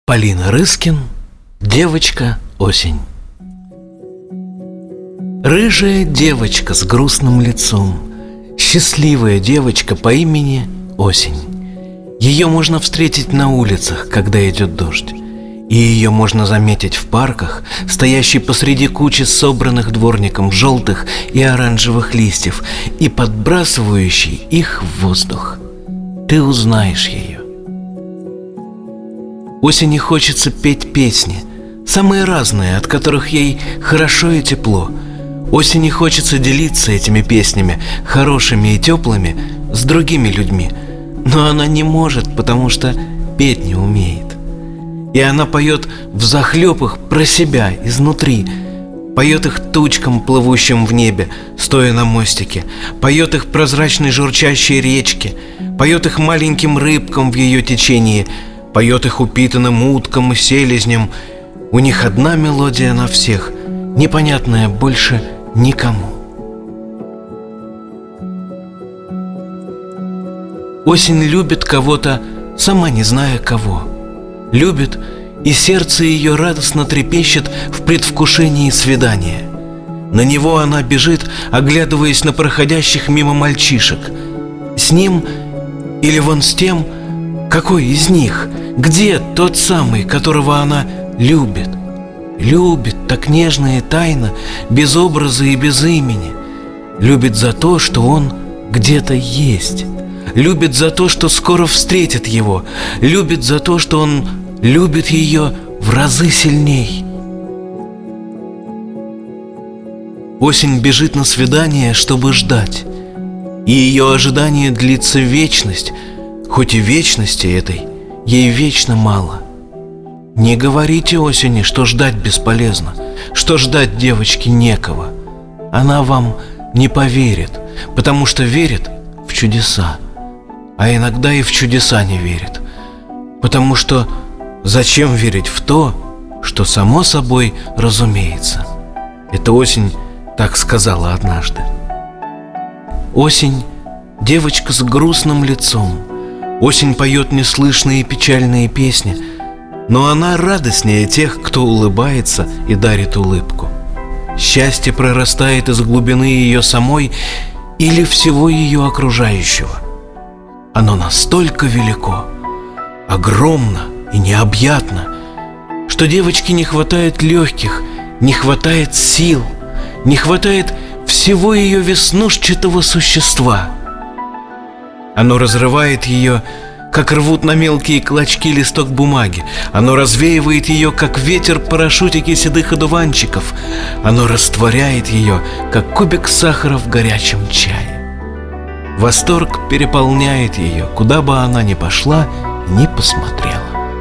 Полина Рыскин. Девочка-осень. Рыжая девочка с грустным лицом, счастливая девочка по имени Осень. Ее можно встретить на улицах, когда идет дождь, и ее можно заметить в парках, стоящей посреди кучи собранных дворником желтых и оранжевых листьев и подбрасывающей их в воздух. Ты узнаешь ее. Осени хочется петь песни, самые разные, от которых ей хорошо и тепло. Осени хочется делиться этими песнями, хорошими и теплыми, с другими людьми, но она не может, потому что петь не умеет. И она поет взахлеб их про себя, изнутри, поет их тучкам, плывущим в небе, стоя на мостике, поет их прозрачной журчащей речке, поет их маленьким рыбкам в ее течении, поет их упитанным уткам и селезням. У них одна мелодия на всех, непонятная больше никому. Осень любит кого-то, сама не зная кого. Любит, и сердце ее радостно трепещет в предвкушении свидания. На него она бежит, оглядываясь на проходящих мимо мальчишек. С ним или вон с тем? Какой из них? Где тот самый, которого она любит? Любит так нежно и тайно, без образа и без имени. Любит за то, что он где-то есть. Любит за то, что скоро встретит его. Любит за то, что он любит ее в разы сильней. Осень бежит на свидание, чтобы ждать. И ее ожидание длится вечность, хоть и вечности этой ей вечно мало. Не говорите осени, что ждать бесполезно, что ждать девочке некого. Она вам не поверит, потому что верит в чудеса, а иногда и в чудеса не верит, потому что зачем верить в то, что само собой разумеется? Это осень так сказала однажды. Осень — девочка с грустным лицом. Осень поет неслышные печальные песни, но она радостнее тех, кто улыбается и дарит улыбку. Счастье прорастает из глубины ее самой или всего ее окружающего. Оно настолько велико, огромно и необъятно, что девочке не хватает легких, не хватает сил, не хватает всего ее веснушчатого существа. Оно разрывает ее, как рвут на мелкие клочки листок бумаги. Оно развеивает ее, как ветер парашютики седых одуванчиков. Оно растворяет ее, как кубик сахара в горячем чае. Восторг переполняет ее, куда бы она ни пошла и ни посмотрела.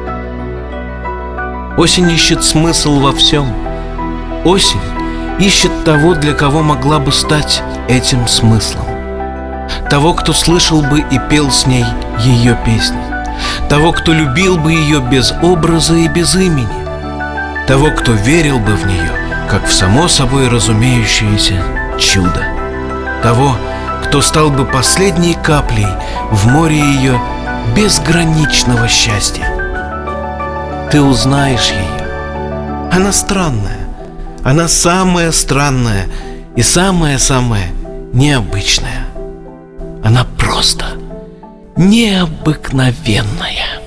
Осень ищет смысл во всем. Осень ищет того, для кого могла бы стать этим смыслом. Того, кто слышал бы и пел с ней ее песни. Того, кто любил бы ее без образа и без имени. Того, кто верил бы в нее, как в само собой разумеющееся чудо. Того, кто стал бы последней каплей в море ее безграничного счастья. Ты узнаешь ее. Она странная. Она самая странная и самая-самая необычная. Она просто необыкновенная.